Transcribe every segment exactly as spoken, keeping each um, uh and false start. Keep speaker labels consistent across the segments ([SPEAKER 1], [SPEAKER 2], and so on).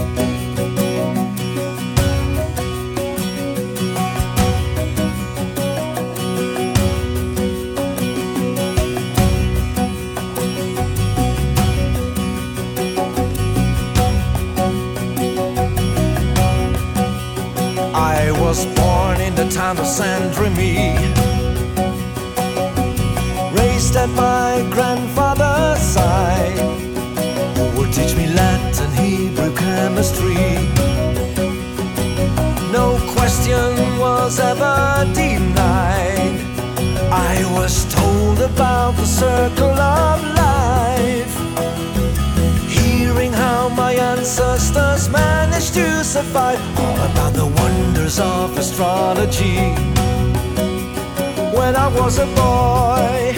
[SPEAKER 1] I was born in the town of Saint-Remy, raised at my grandfather's side, who would teach me Latin, Hebrew, chemistry. No question was ever denied. I was told about the circle of life, hearing how my ancestors managed to survive, all about the wonders of astrology. When I was a boy,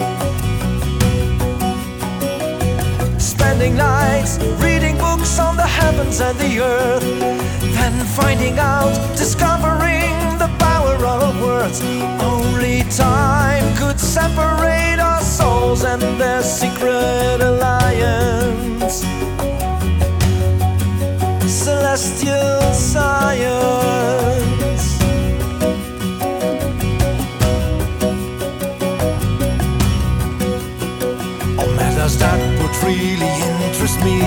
[SPEAKER 1] spending nights reading books on the heavens and the earth, then finding out, discovering the power of words. Only time could separate our souls and their secret alliance. Celestial science. All matters that would really interest me.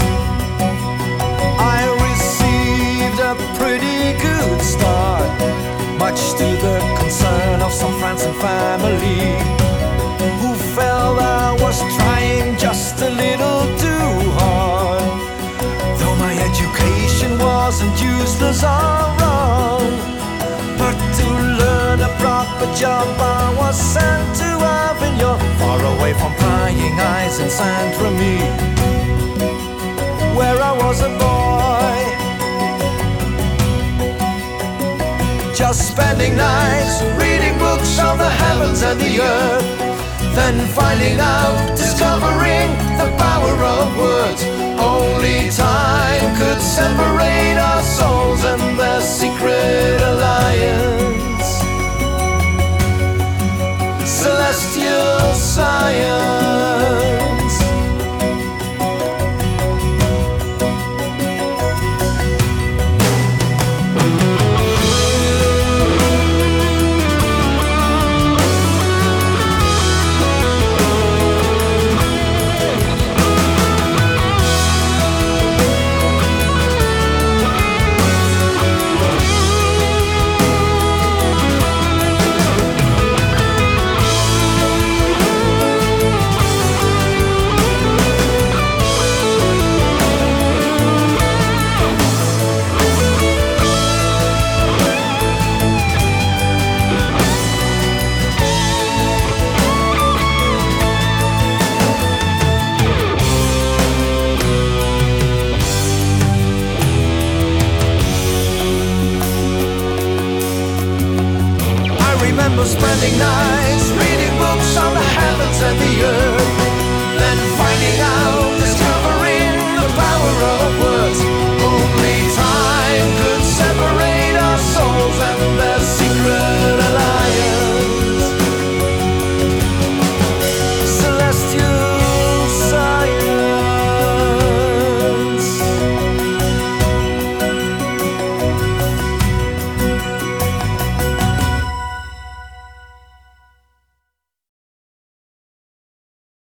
[SPEAKER 1] I received a pretty good start, much to the concern of some friends and family, who felt I was trying just a little too hard. Though my education wasn't useless or wrong, but to learn a proper job I was sent to Avignon, far away from prying eyes in Saint-Remy, where I was a boy, just spending nights reading books on the heavens and the earth, then finding out, discovering the power of words. Only time could separate our souls and their secret alliance. Celestial science. Spending nights